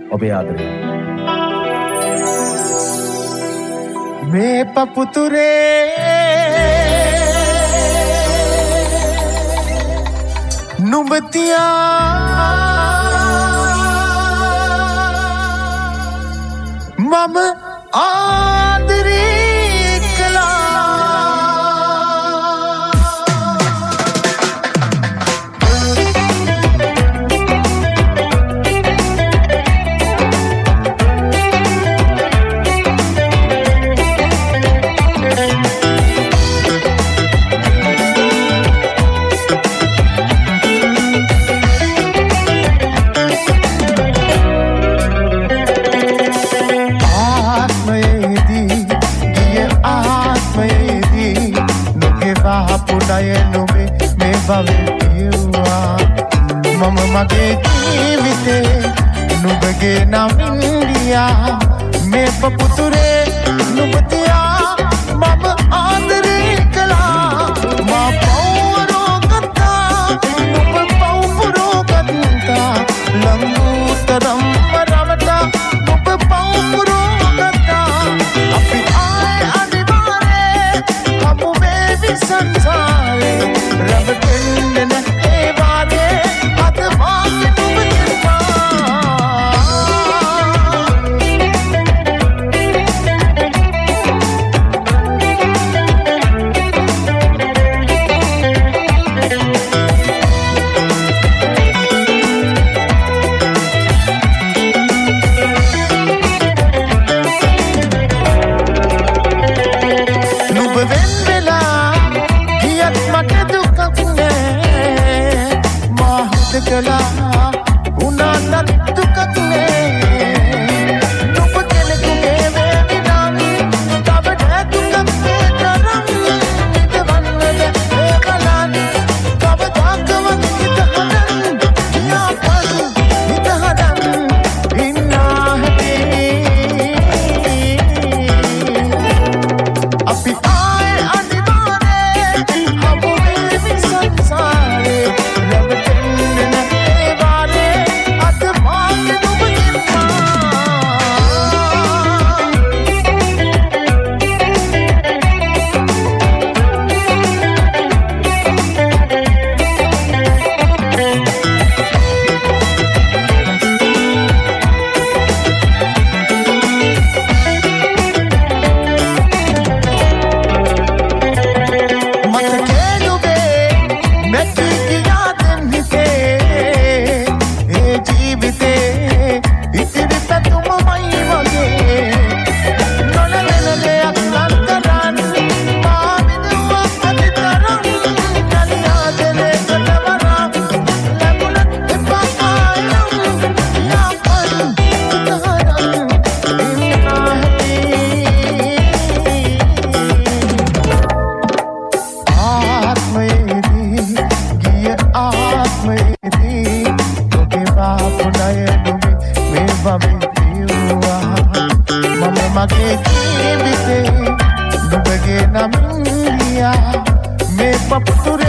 ඔබේ ආදරය. මේ පපුතුරේ නුඹතියා මම ආදරේ කළා. මම මගේ ජීවිතේ නුඹගේ නමින්දියා මේ පපුතුරේ නුඹතියා මම ආදරේ කළා. මා පවරෝ ගත්තා නුඹ පවුරෝ ගත්තා ලංගුතරම් රමතා නුඹ පවුරෝ ගත්තා. අපි ආය අනිවාරේ හමු වේවි සංසාරේ රැවටෙන්න ඒ වාරේ අද වාගේ නුඹ කළා උනාට දුකක් නේ. නුඹ කෙනෙකුගේ වේදනාවේ තව නැතුකක් තරම් නිදවන්නද ඒ බලන්න කවදාකවත් හිතහදන් යාපත් හිතහදන් ඉන්නා හැටි අපි ආයේ අනිවාර්යේ හමු වේවි සංසාරේ මගේ ජීවිතේ නුඹගේ නමින්දියා මේ පපුතුරේ